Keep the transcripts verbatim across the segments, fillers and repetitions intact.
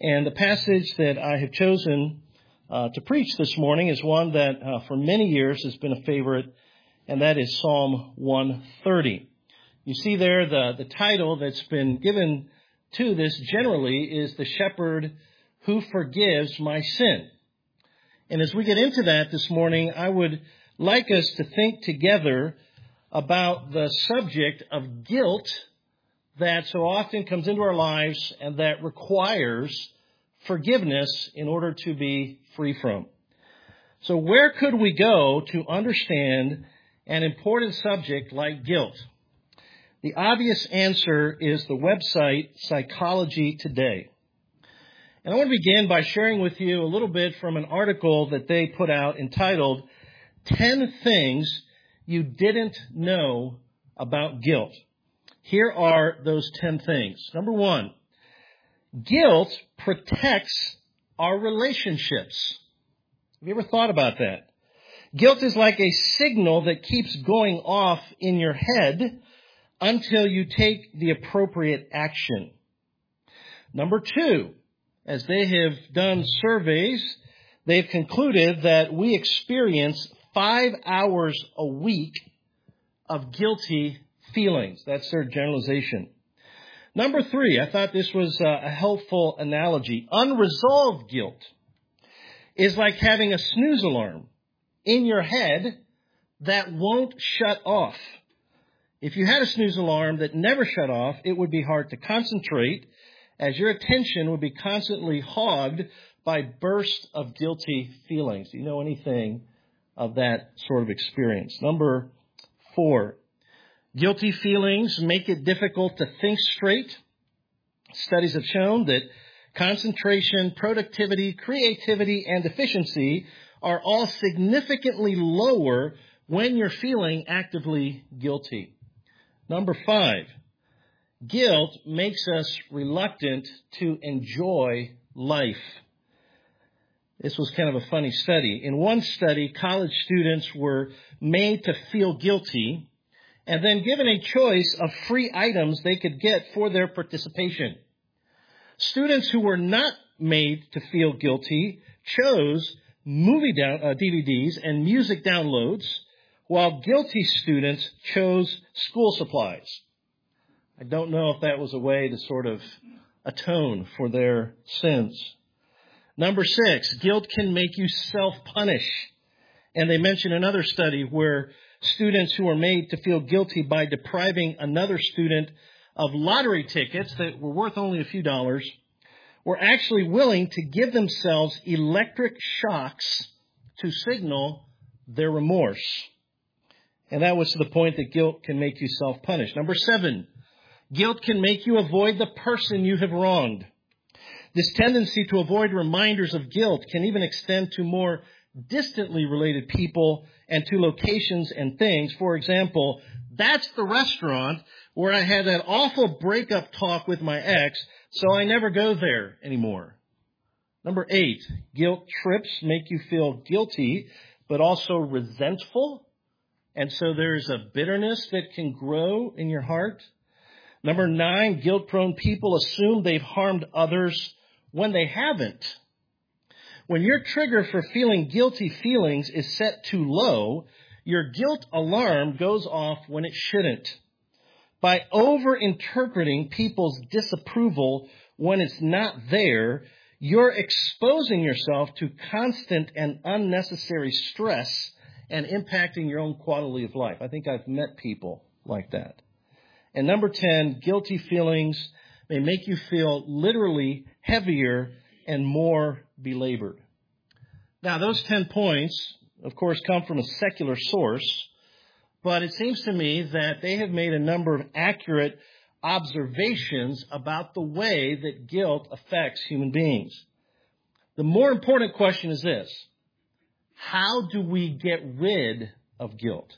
And the passage that I have chosen uh, to preach this morning is one that uh, for many years has been a favorite, and that is Psalm one thirty. You see there the, the title that's been given to this generally is The Shepherd Who Forgives My Sin. And as we get into that this morning, I would like us to think together about the subject of guilt that so often comes into our lives and that requires forgiveness in order to be free from. So where could we go to understand an important subject like guilt? The obvious answer is the website Psychology Today. And I want to begin by sharing with you a little bit from an article that they put out entitled ten Things You Didn't Know About Guilt. Here are those ten things. Number one, guilt protects our relationships. Have you ever thought about that? Guilt is like a signal that keeps going off in your head until you take the appropriate action. Number two, as they have done surveys, they've concluded that we experience five hours a week of guilty feelings. That's their generalization. Number three, I thought this was a helpful analogy. Unresolved guilt is like having a snooze alarm in your head that won't shut off. If you had a snooze alarm that never shut off, it would be hard to concentrate as your attention would be constantly hogged by bursts of guilty feelings. Do you know anything of that sort of experience? Number four, guilty feelings make it difficult to think straight. Studies have shown that concentration, productivity, creativity, and efficiency are all significantly lower when you're feeling actively guilty. Number five, guilt makes us reluctant to enjoy life. This was kind of a funny study. In one study, college students were made to feel guilty and then given a choice of free items they could get for their participation. Students who were not made to feel guilty chose movie down, uh, D V Ds and music downloads, while guilty students chose school supplies. I don't know if that was a way to sort of atone for their sins. Number six, guilt can make you self-punish. And they mention another study where students who were made to feel guilty by depriving another student of lottery tickets that were worth only a few dollars were actually willing to give themselves electric shocks to signal their remorse. And that was to the point that guilt can make you self-punish. Number seven, guilt can make you avoid the person you have wronged. This tendency to avoid reminders of guilt can even extend to more distantly related people and to locations and things. For example, that's the restaurant where I had that awful breakup talk with my ex, so I never go there anymore. Number eight, guilt trips make you feel guilty, but also resentful. And so there's a bitterness that can grow in your heart. Number nine, guilt-prone people assume they've harmed others when they haven't. When your trigger for feeling guilty feelings is set too low, your guilt alarm goes off when it shouldn't. By over-interpreting people's disapproval when it's not there, you're exposing yourself to constant and unnecessary stress and impacting your own quality of life. I think I've met people like that. And number ten, guilty feelings may make you feel literally heavier and more belabored. Now, those ten points, of course, come from a secular source, but it seems to me that they have made a number of accurate observations about the way that guilt affects human beings. The more important question is this: how do we get rid of guilt?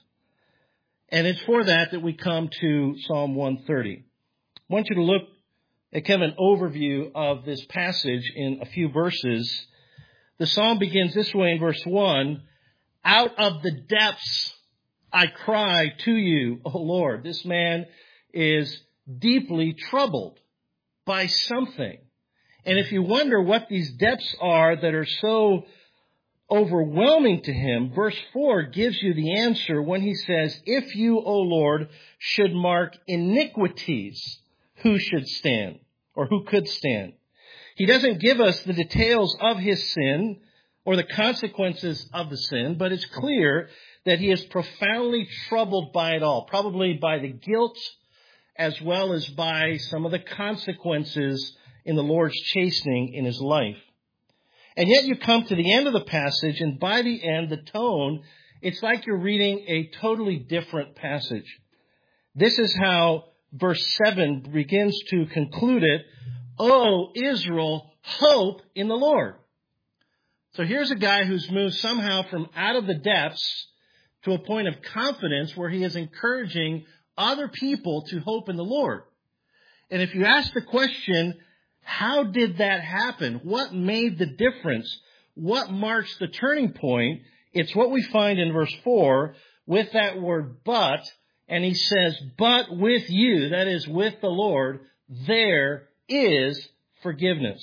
And it's for that that we come to Psalm one thirty. I want you to look at kind of an overview of this passage in a few verses. The psalm begins this way in verse one: out of the depths I cry to you, O Lord. This man is deeply troubled by something. And if you wonder what these depths are that are so overwhelming to him, verse four gives you the answer when he says, if you, O Lord, should mark iniquities, who should stand or who could stand? He doesn't give us the details of his sin or the consequences of the sin, but it's clear that he is profoundly troubled by it all, probably by the guilt as well as by some of the consequences in the Lord's chastening in his life. And yet you come to the end of the passage, and by the end, the tone, it's like you're reading a totally different passage. This is how verse seven begins to conclude it. O Israel, hope in the Lord. So here's a guy who's moved somehow from out of the depths to a point of confidence where he is encouraging other people to hope in the Lord. And if you ask the question, how did that happen? What made the difference? What marks the turning point? It's what we find in verse four with that word but, and he says, but with you, that is with the Lord, there is forgiveness.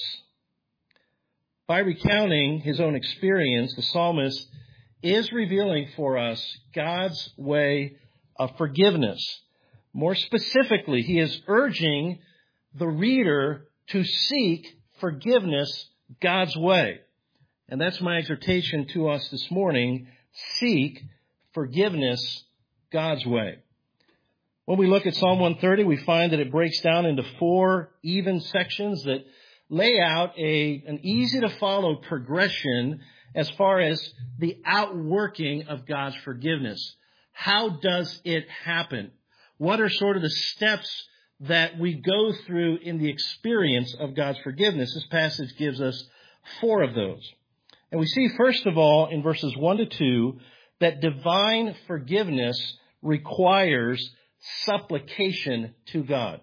By recounting his own experience, the psalmist is revealing for us God's way of forgiveness. More specifically, he is urging the reader to seek forgiveness God's way. And that's my exhortation to us this morning. Seek forgiveness God's way. When we look at Psalm one thirty, we find that it breaks down into four even sections that lay out a, an easy-to-follow progression as far as the outworking of God's forgiveness. How does it happen? What are sort of the steps that we go through in the experience of God's forgiveness? This passage gives us four of those. And we see, first of all, in verses one to two, that divine forgiveness requires supplication to God.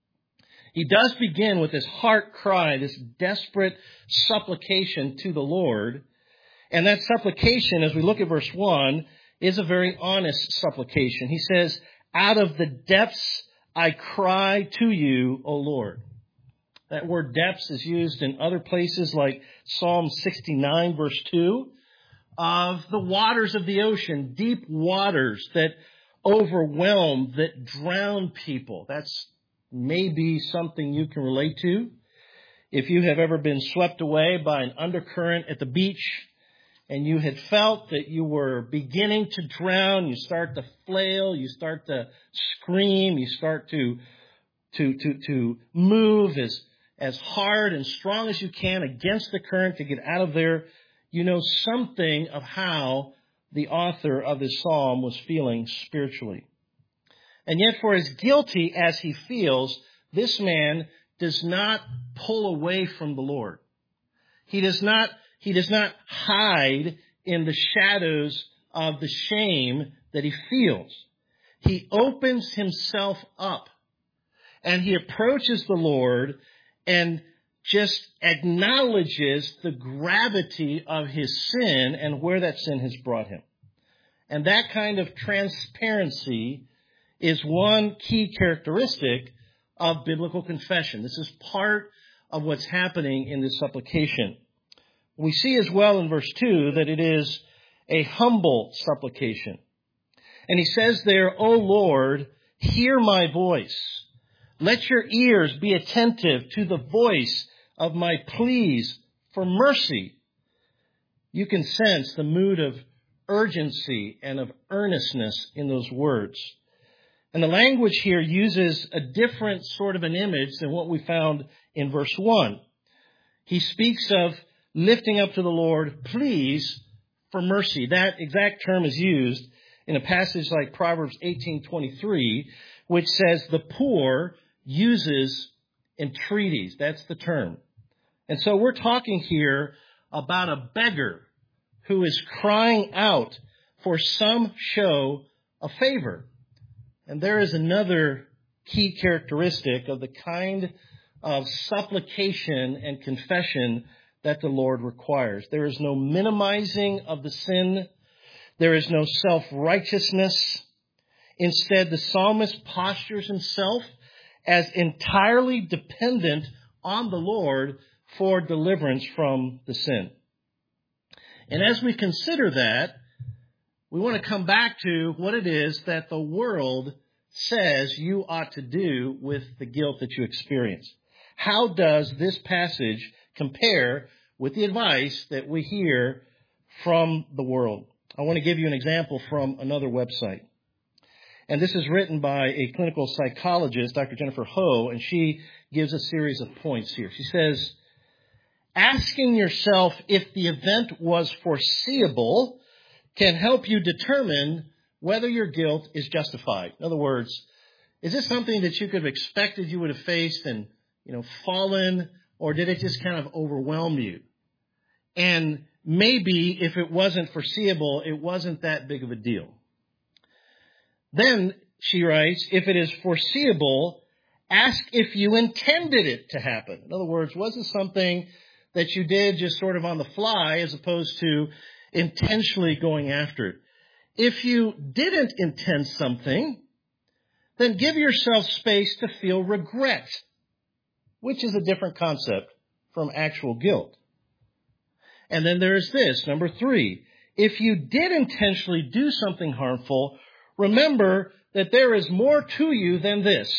He does begin with this heart cry, this desperate supplication to the Lord. And that supplication, as we look at verse one, is a very honest supplication. He says, out of the depths I cry to you, O Lord. That word depths is used in other places like Psalm sixty-nine, verse two, of the waters of the ocean, deep waters that overwhelm, that drown people. That's maybe something you can relate to. If you have ever been swept away by an undercurrent at the beach and you had felt that you were beginning to drown, you start to flail, you start to scream, you start to to to to move as as hard and strong as you can against the current to get out of there, you know something of how the author of this psalm was feeling spiritually. And yet, for as guilty as he feels, this man does not pull away from the Lord. He does not, he does not hide in the shadows of the shame that he feels. He opens himself up and he approaches the Lord and just acknowledges the gravity of his sin and where that sin has brought him. And that kind of transparency is one key characteristic of biblical confession. This is part of what's happening in this supplication. We see as well in verse two that it is a humble supplication. And he says there, O Lord, hear my voice. Let your ears be attentive to the voice of my pleas for mercy. You can sense the mood of urgency and of earnestness in those words. And the language here uses a different sort of an image than what we found in verse one. He speaks of lifting up to the Lord pleas for mercy. That exact term is used in a passage like Proverbs eighteen twenty-three, which says the poor uses entreaties. That's the term. And so we're talking here about a beggar who is crying out for some show of favor. And there is another key characteristic of the kind of supplication and confession that the Lord requires. There is no minimizing of the sin. There is no self-righteousness. Instead, the psalmist postures himself as entirely dependent on the Lord for deliverance from the sin. And as we consider that, we want to come back to what it is that the world says you ought to do with the guilt that you experience. How does this passage compare with the advice that we hear from the world? I want to give you an example from another website. And this is written by a clinical psychologist, Doctor Jennifer Ho, and she gives a series of points here. She says, asking yourself if the event was foreseeable can help you determine whether your guilt is justified. In other words, is this something that you could have expected you would have faced and, you know, fallen, or did it just kind of overwhelm you? And maybe if it wasn't foreseeable, it wasn't that big of a deal. Then, she writes, if it is foreseeable, ask if you intended it to happen. In other words, was it something that you did just sort of on the fly as opposed to intentionally going after it? If you didn't intend something, then give yourself space to feel regret, which is a different concept from actual guilt. And then there's this, number three. If you did intentionally do something harmful, remember that there is more to you than this.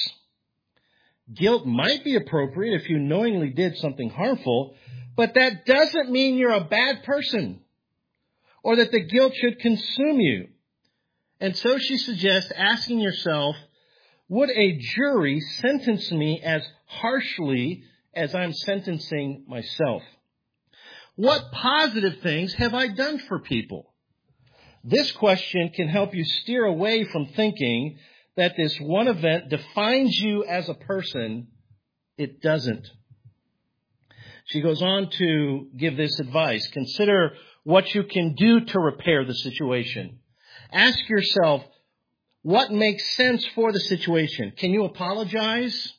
Guilt might be appropriate if you knowingly did something harmful, but that doesn't mean you're a bad person or that the guilt should consume you. And so she suggests asking yourself, would a jury sentence me as harshly as I'm sentencing myself? What positive things have I done for people? This question can help you steer away from thinking that this one event defines you as a person. It doesn't. She goes on to give this advice. Consider what you can do to repair the situation. Ask yourself, what makes sense for the situation? Can you apologize?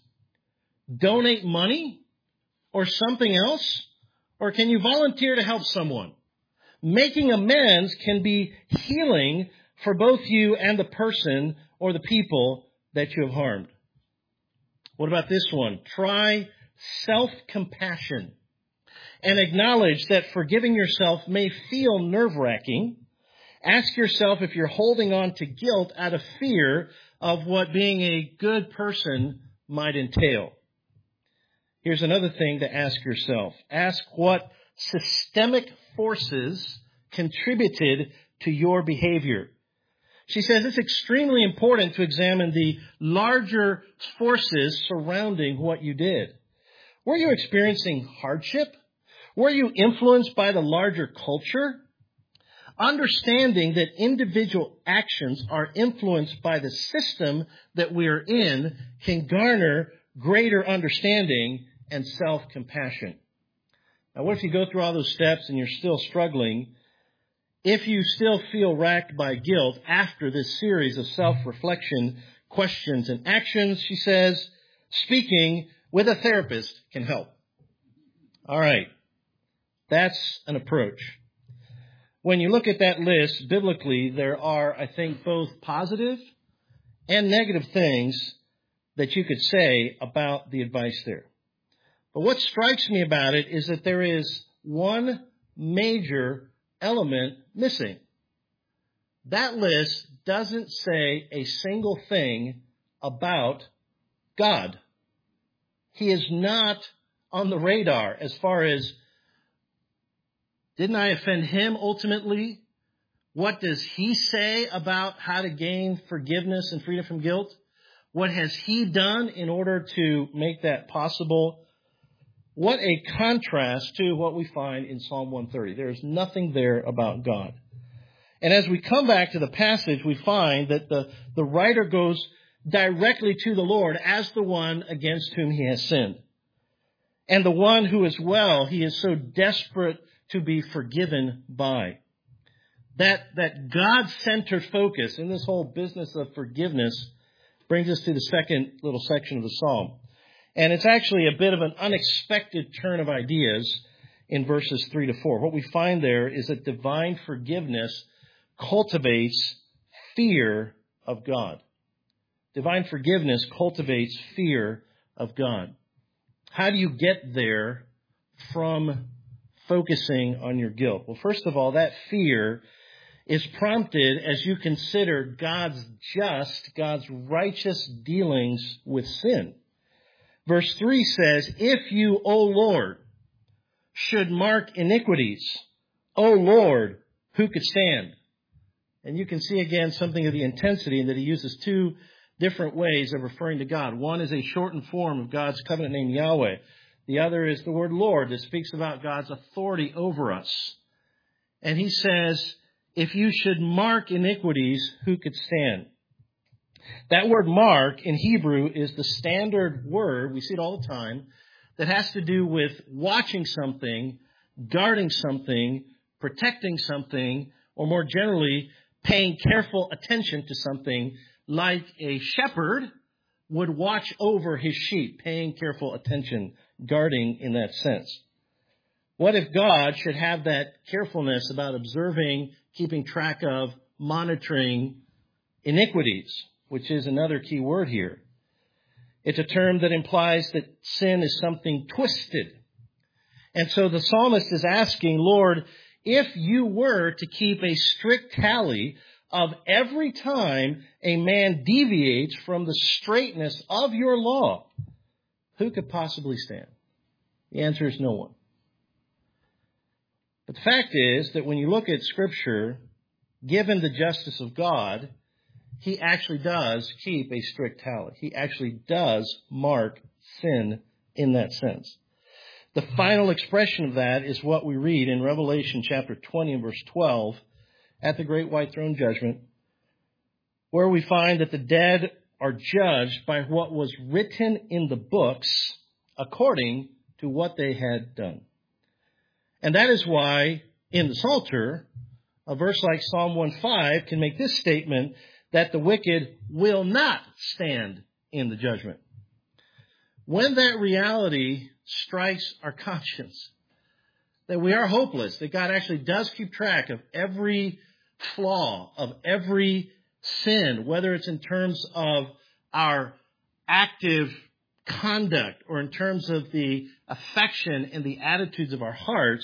Donate money? Or something else? Or can you volunteer to help someone? Making amends can be healing for both you and the person or the people that you have harmed. What about this one? Try self-compassion and acknowledge that forgiving yourself may feel nerve-wracking. Ask yourself if you're holding on to guilt out of fear of what being a good person might entail. Here's another thing to ask yourself. Ask what systemic forces contributed to your behavior. She says it's extremely important to examine the larger forces surrounding what you did. Were you experiencing hardship? Were you influenced by the larger culture? Understanding that individual actions are influenced by the system that we are in can garner greater understanding and self-compassion. Now, what if you go through all those steps and you're still struggling? If you still feel racked by guilt after this series of self-reflection, questions, and actions, she says, speaking with a therapist can help. All right. That's an approach. When you look at that list, biblically, there are, I think, both positive and negative things that you could say about the advice there. But what strikes me about it is that there is one major element missing. That list doesn't say a single thing about God. He is not on the radar as far as, didn't I offend him ultimately? What does he say about how to gain forgiveness and freedom from guilt? What has he done in order to make that possible? What a contrast to what we find in Psalm one thirty. There is nothing there about God. And as we come back to the passage, we find that the, the writer goes directly to the Lord as the one against whom he has sinned. And the one who as well he is so desperate to be forgiven by. That, that God-centered focus in this whole business of forgiveness brings us to the second little section of the psalm. And it's actually a bit of an unexpected turn of ideas in verses three to four. What we find there is that divine forgiveness cultivates fear of God. Divine forgiveness cultivates fear of God. How do you get there from focusing on your guilt? Well, first of all, that fear is prompted as you consider God's just, God's righteous dealings with sin. Verse three says, if you, O Lord, should mark iniquities, O Lord, who could stand? And you can see again something of the intensity in that he uses two different ways of referring to God. One is a shortened form of God's covenant name Yahweh. The other is the word Lord that speaks about God's authority over us. And he says, if you should mark iniquities, who could stand? That word mark in Hebrew is the standard word, we see it all the time, that has to do with watching something, guarding something, protecting something, or more generally, paying careful attention to something, like a shepherd would watch over his sheep, paying careful attention, guarding in that sense. What if God should have that carefulness about observing, keeping track of, monitoring iniquities, which is another key word here? It's a term that implies that sin is something twisted. And so the psalmist is asking, Lord, if you were to keep a strict tally of every time a man deviates from the straightness of your law, who could possibly stand? The answer is no one. But the fact is that when you look at Scripture, given the justice of God, he actually does keep a strict tally. He actually does mark sin in that sense. The final expression of that is what we read in Revelation chapter twenty and verse twelve at the great white throne judgment, where we find that the dead are judged by what was written in the books according to what they had done. And that is why in the Psalter, a verse like Psalm one five can make this statement that the wicked will not stand in the judgment. When that reality strikes our conscience, that we are hopeless, that God actually does keep track of every flaw, of every sin, whether it's in terms of our active conduct or in terms of the affection and the attitudes of our hearts,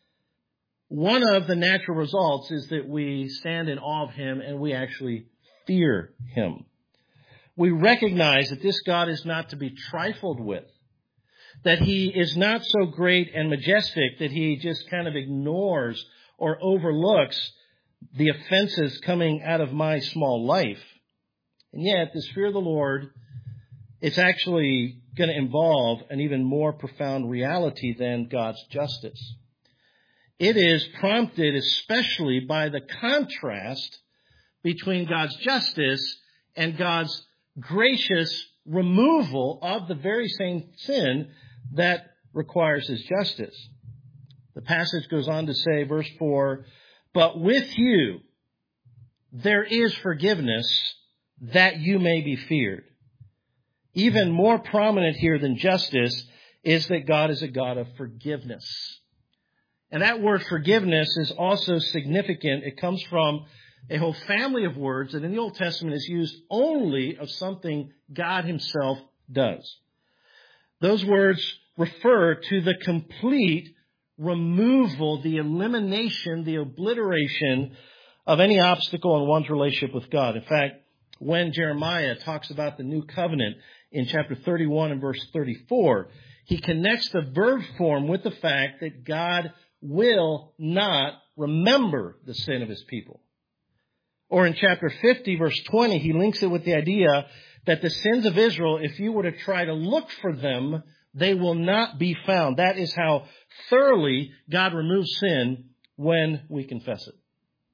one of the natural results is that we stand in awe of him and we actually fear him. We recognize that this God is not to be trifled with, that he is not so great and majestic that he just kind of ignores or overlooks the offenses coming out of my small life. And yet, this fear of the Lord, it's actually going to involve an even more profound reality than God's justice. It is prompted especially by the contrast between God's justice and God's gracious removal of the very same sin that requires his justice. The passage goes on to say, verse four, but with you there is forgiveness that you may be feared. Even more prominent here than justice is that God is a God of forgiveness. And that word forgiveness is also significant. It comes from a whole family of words that in the Old Testament is used only of something God himself does. Those words refer to the complete removal, the elimination, the obliteration of any obstacle in one's relationship with God. In fact, when Jeremiah talks about the new covenant in chapter thirty-one and verse thirty-four, he connects the verb form with the fact that God will not remember the sin of his people. Or in chapter fifty, verse twenty, he links it with the idea that the sins of Israel, if you were to try to look for them, they will not be found. That is how thoroughly God removes sin when we confess it.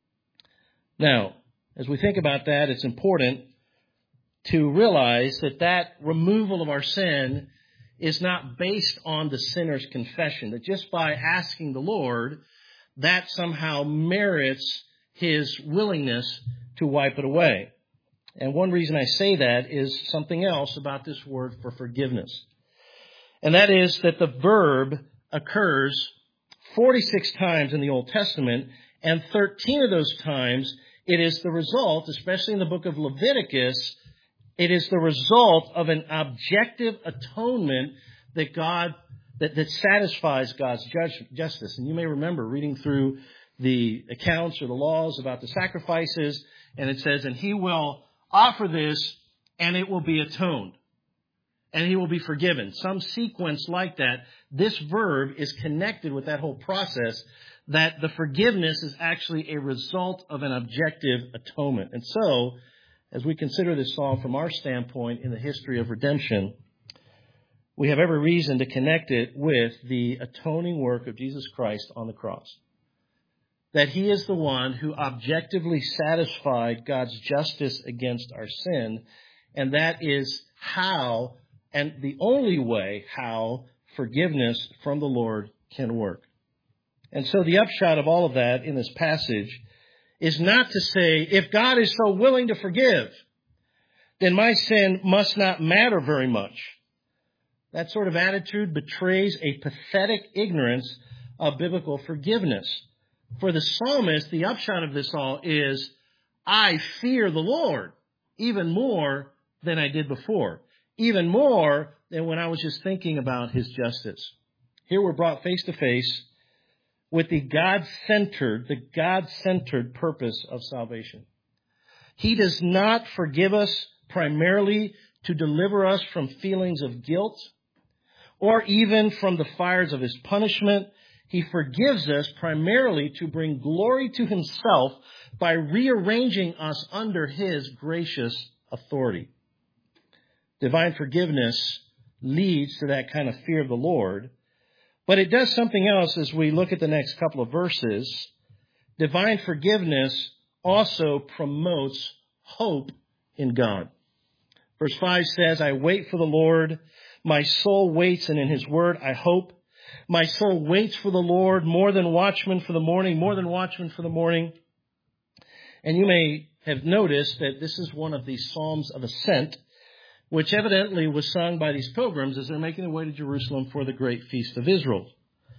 Now, as we think about that, it's important to realize that that removal of our sin is not based on the sinner's confession, that just by asking the Lord, that somehow merits his willingness to wipe it away. And one reason I say that is something else about this word for forgiveness. And that is that the verb occurs forty-six times in the Old Testament, and thirteen of those times it is the result, especially in the book of Leviticus, it is the result of an objective atonement that God that, that satisfies God's judge, justice. And you may remember reading through the accounts or the laws about the sacrifices, and it says, and he will offer this, and it will be atoned, and he will be forgiven. Some sequence like that. This verb is connected with that whole process, that the forgiveness is actually a result of an objective atonement. And so, as we consider this psalm from our standpoint in the history of redemption, we have every reason to connect it with the atoning work of Jesus Christ on the cross. That he is the one who objectively satisfied God's justice against our sin, and that is how, and the only way how, forgiveness from the Lord can work. And so the upshot of all of that in this passage is not to say, if God is so willing to forgive, then my sin must not matter very much. That sort of attitude betrays a pathetic ignorance of biblical forgiveness. For the psalmist, the upshot of this all is, I fear the Lord even more than I did before, even more than when I was just thinking about his justice. Here we're brought face to face with the God-centered, the God-centered purpose of salvation. He does not forgive us primarily to deliver us from feelings of guilt or even from the fires of his punishment. He forgives us primarily to bring glory to himself by rearranging us under his gracious authority. Divine forgiveness leads to that kind of fear of the Lord. But it does something else as we look at the next couple of verses. Divine forgiveness also promotes hope in God. Verse five says, I wait for the Lord. My soul waits, and in his word I hope. My soul waits for the Lord more than watchmen for the morning, more than watchmen for the morning. And you may have noticed that this is one of the Psalms of Ascent, which evidently was sung by these pilgrims as they're making their way to Jerusalem for the great feast of Israel.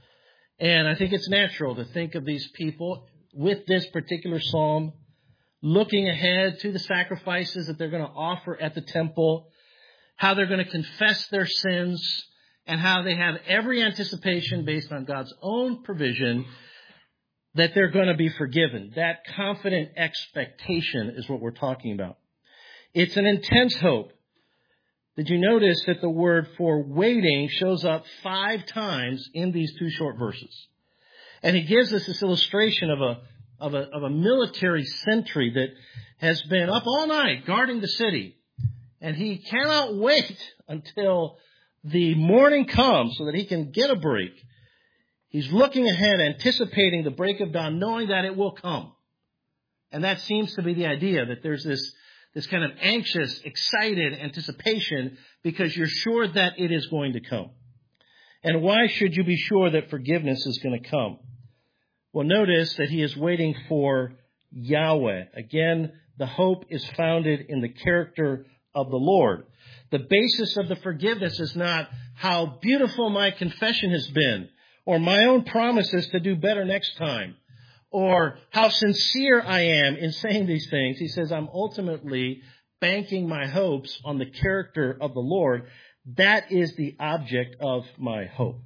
And I think it's natural to think of these people with this particular psalm, looking ahead to the sacrifices that they're going to offer at the temple, how they're going to confess their sins, and how they have every anticipation based on God's own provision that they're going to be forgiven. That confident expectation is what we're talking about. It's an intense hope. Did you notice that the word for waiting shows up five times in these two short verses? And he gives us this illustration of a, of a, of a military sentry that has been up all night guarding the city. And he cannot wait until the morning comes so that he can get a break. He's looking ahead, anticipating the break of dawn, knowing that it will come. And that seems to be the idea, that there's this This kind of anxious, excited anticipation because you're sure that it is going to come. And why should you be sure that forgiveness is going to come? Well, notice that he is waiting for Yahweh. Again, the hope is founded in the character of the Lord. The basis of the forgiveness is not how beautiful my confession has been or my own promises to do better next time, or how sincere I am in saying these things. He says, I'm ultimately banking my hopes on the character of the Lord. That is the object of my hope.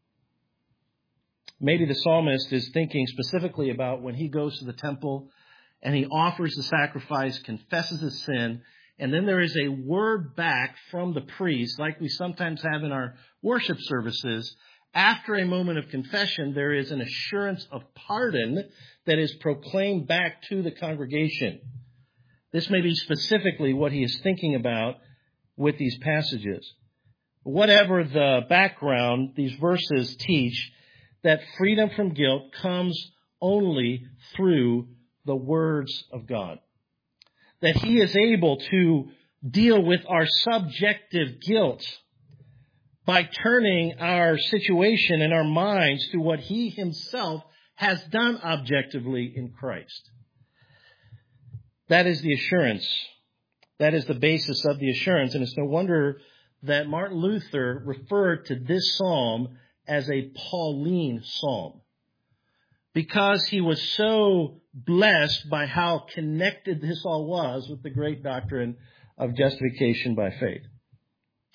Maybe the psalmist is thinking specifically about when he goes to the temple and he offers the sacrifice, confesses his sin, and then there is a word back from the priest, like we sometimes have in our worship services. After a moment of confession, there is an assurance of pardon that is proclaimed back to the congregation. This may be specifically what he is thinking about with these passages. Whatever the background, these verses teach that freedom from guilt comes only through the words of God. That he is able to deal with our subjective guilt by turning our situation and our minds to what he himself has done objectively in Christ. That is the assurance. That is the basis of the assurance. And it's no wonder that Martin Luther referred to this psalm as a Pauline psalm, because he was so blessed by how connected this all was with the great doctrine of justification by faith.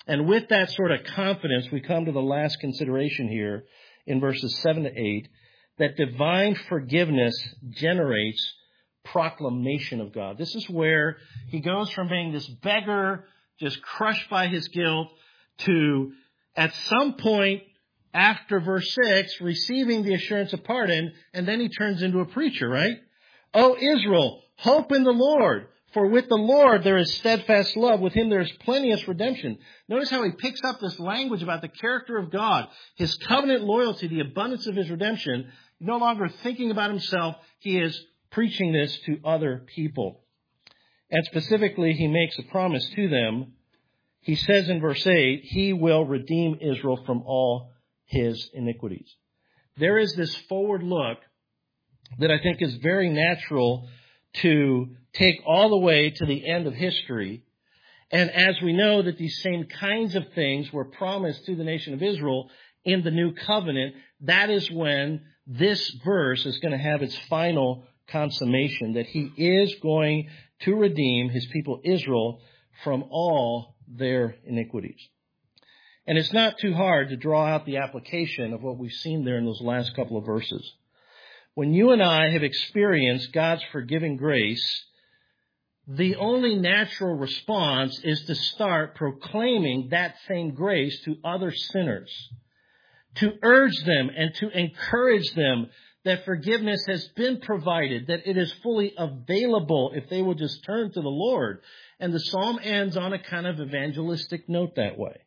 And with that sort of confidence, we come to the last consideration here in verses seven to eight, that divine forgiveness generates proclamation of God. This is where he goes from being this beggar, just crushed by his guilt, to, at some point after verse six, receiving the assurance of pardon, and then he turns into a preacher, right? O Israel, hope in the Lord, for with the Lord there is steadfast love. With him there is plenteous redemption. Notice how he picks up this language about the character of God, his covenant loyalty, the abundance of his redemption. No longer thinking about himself, he is preaching this to other people. And specifically, he makes a promise to them. He says in verse eight, he will redeem Israel from all his iniquities. There is this forward look that I think is very natural to take all the way to the end of history. And as we know that these same kinds of things were promised to the nation of Israel in the new covenant, that is when this verse is going to have its final consummation, that he is going to redeem his people Israel from all their iniquities. And it's not too hard to draw out the application of what we've seen there in those last couple of verses. When you and I have experienced God's forgiving grace, the only natural response is to start proclaiming that same grace to other sinners, to urge them and to encourage them that forgiveness has been provided, that it is fully available if they will just turn to the Lord. And the psalm ends on a kind of evangelistic note that way.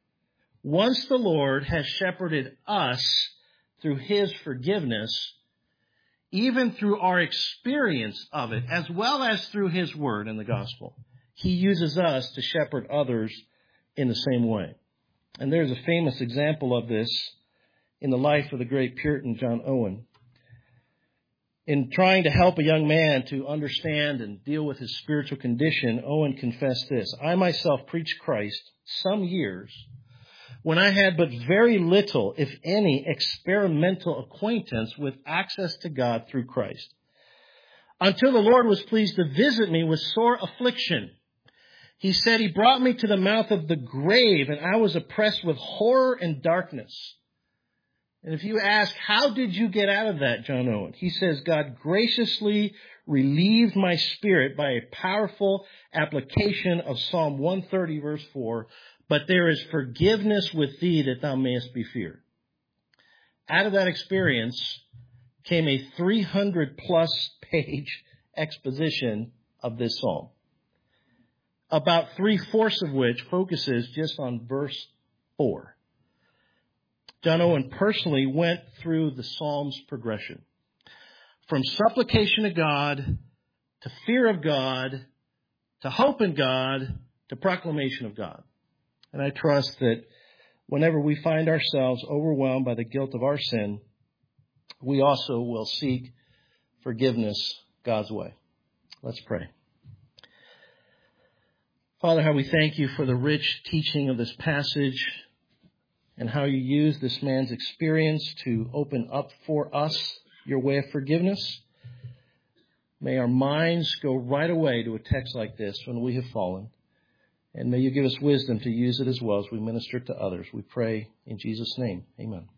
Once the Lord has shepherded us through his forgiveness, even through our experience of it, as well as through his word in the gospel, he uses us to shepherd others in the same way. And there's a famous example of this in the life of the great Puritan John Owen. In trying to help a young man to understand and deal with his spiritual condition, Owen confessed this: I myself preached Christ some years when I had but very little, if any, experimental acquaintance with access to God through Christ, until the Lord was pleased to visit me with sore affliction. He said, he brought me to the mouth of the grave, and I was oppressed with horror and darkness. And if you ask, how did you get out of that, John Owen? He says, God graciously relieved my spirit by a powerful application of Psalm one thirty, verse four. But there is forgiveness with thee that thou mayest be feared. Out of that experience came a three hundred plus page exposition of this psalm, about three-fourths of which focuses just on verse four. John Owen personally went through the psalm's progression, from supplication to God, to fear of God, to hope in God, to proclamation of God. And I trust that whenever we find ourselves overwhelmed by the guilt of our sin, we also will seek forgiveness God's way. Let's pray. Father, how we thank you for the rich teaching of this passage and how you use this man's experience to open up for us your way of forgiveness. May our minds go right away to a text like this when we have fallen. And may you give us wisdom to use it as well as we minister to others. We pray in Jesus' name. Amen.